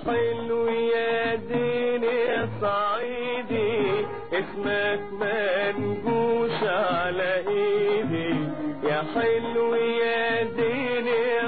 حلو يا دين يا صعيدي اسمك منقوش على ايدي. يا حلو يا دين يا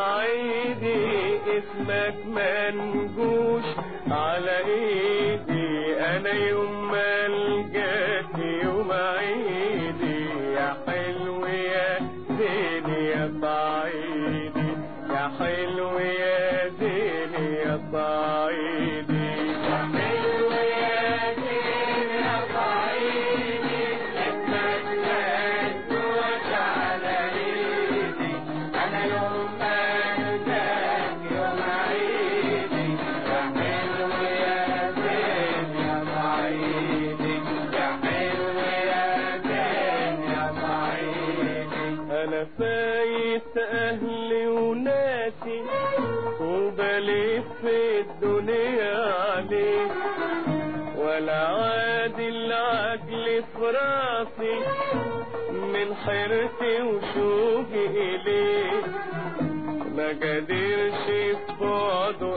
صعيدي اسمك منقوش على ايدي. انا يوم ما القاك يوم عيدي. يا حلو يا دين يا صعيدي يا حلو يا دين يا صعيدي. يا حلو يا دين يا صعيدي اسمك منقوش على ايدي. انا يوم ما القاك يوم عيدي. يا حلو يا دين يا صعيدي يا حلو يا دين يا صعيدي. انا فايت اهلي وناسي وبلف الدنيا عليك، ولا عادي العقل في راسي من حيرتي وشوقي اليك. ما قدرش في بعده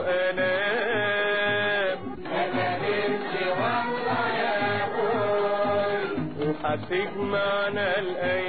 انام، ما قدرش والله يا ابوي، وهتجمعنا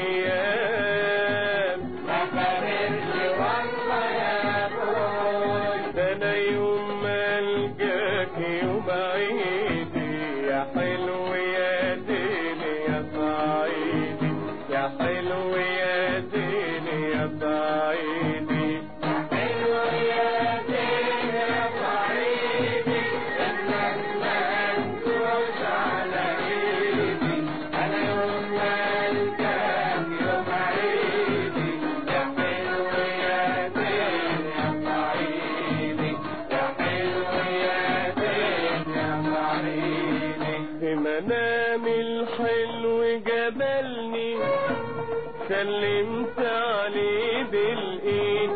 الايام. ما قدرش والله يا ابوي، ده انا يوم ما القاك يوم عيدي. يا حلو يا دين يا صعيدي يا حلو يا دين يا صعيدي. يا حلو يا دين يا صعيدي اسمك منقوش على ايدي. انا يوم ما القاك يوم عيدي. يا حلو يا دين يا صعيدي يا حلو يا دين يا صعيدي. في منامي الحلو جبلني سلمت عليه بالايد،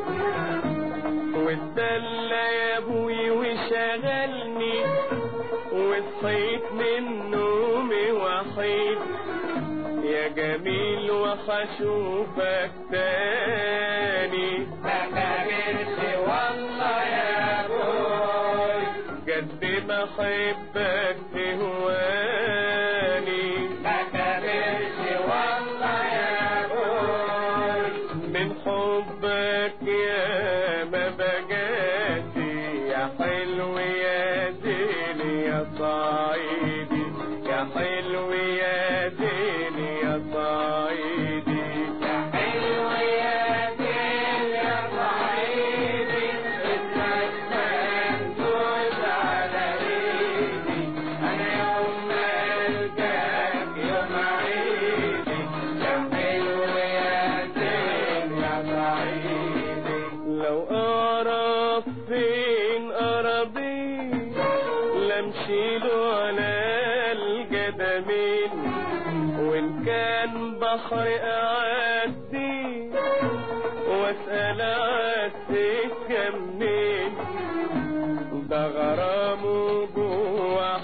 واتدلى يا ابوي وشغلني، وصحيت من نومي وحيد. يا جميل وحشوفك تاني، ما قدرش والله يا ابوي، قد ما احبك تهواني. ما قدرش والله يا ابوي، من حبك يا ما بقاتي. يا حلو يا دين يا صعيدي يا حلو يا دين يا صعيدي. يا حلو يا دين يا صعيدي اسمك منقوش على ايدي. انا يوم ما القاك يوم عيدي. يا حلو يا دين يا صعيدي. لو اعرف فين اراضيك لامشيله على القدمين، وان كان بحر اعدي واسأل عالسكة منين. ده غرامه جوه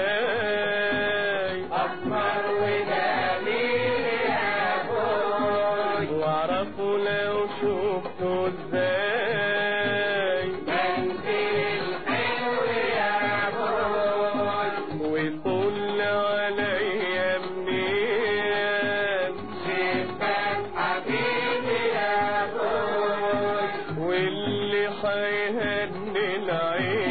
حشاي اسمر وجميل يا ابوي، واعرفه لو شفته ازاي. منزل الحلو يا ابوي، ويطل عليا منين. شباك حبيبي يا ابوي، واللي حيهني العين